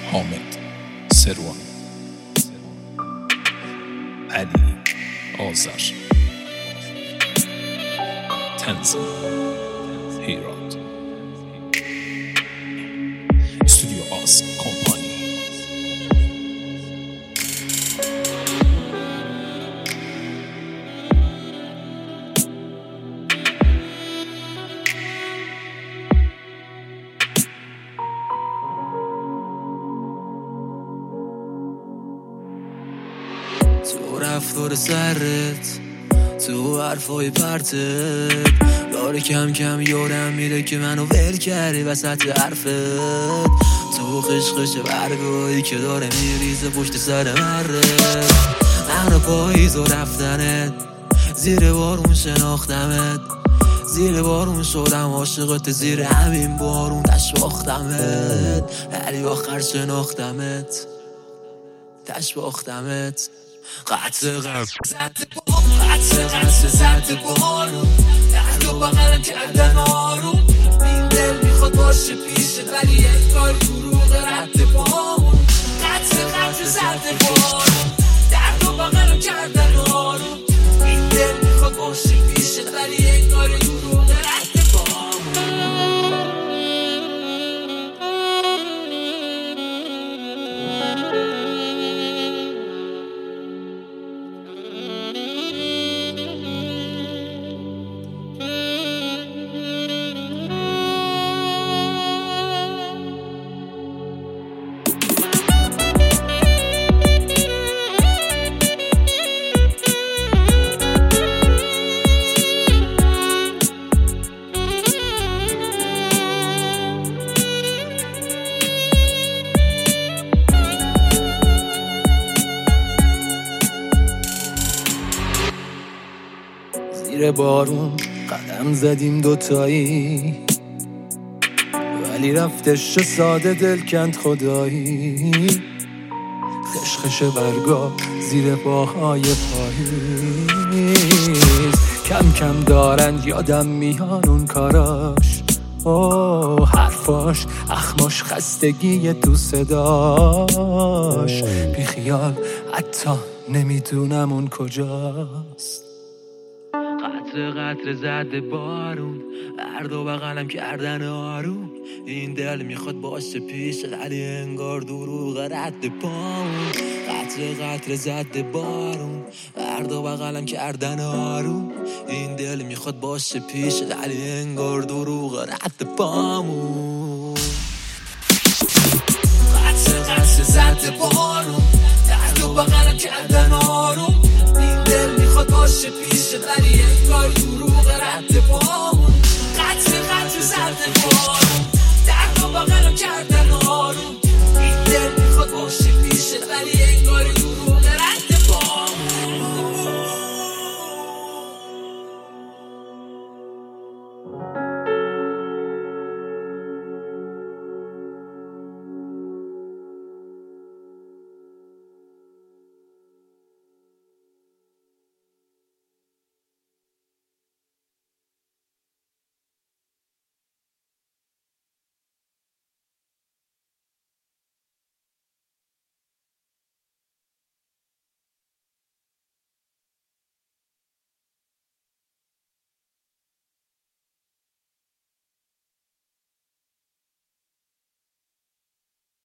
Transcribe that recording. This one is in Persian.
حامد سروان، علی آذر، تنظیم هیراد، استودیو آس کمپانی. تو رفتار سرت، تو حرفای پرتت، داره کم کم یادم میره که منو ول کردی وسط حرفت. تو خشخش برگایی که داره میریزه پشت سر مرت، منو پاییز و رفتنت، زیر بارون شناختمت، زیر بارون شدم عاشقت، زیر همین بارون تشباختمت، ولی آخر شناختمت، تشباختمت. قطع زد بارون، درد و بغلم کردن آروم، این دل میخواد باشه پیشت ولی یک کار دروغ رد پامون. قطع زد بارون، درد و بغلم کردن آروم، این دل میخواد باشه پیشت ولی یک کار دروغ رد پامون. زیر بارون قدم زدیم دوتایی، ولی رفتش ساده دل کند خدایی. خشخش برگا زیر پاهای پاییز، کم کم دارن یادم میان اون کاراش، حرفاش، اخماش، خستگی تو صداش. بی خیال حتی نمیدونم اون کجاست. قطر زد بارون، درد و بغلم کردن آروم، این دل میخواد باشه پیش ولی انگار دروغ رد پامون. قطر زد بارون، درد و بغلم کردن آروم، این دل میخواد باشه پیش ولی انگار دروغ رد پامون. قطر زد بارون، درد و بغلم کردن آروم، این دل میخواد باشه پیش ولی یک کار دروغ رد پامون. قطر زد بارون.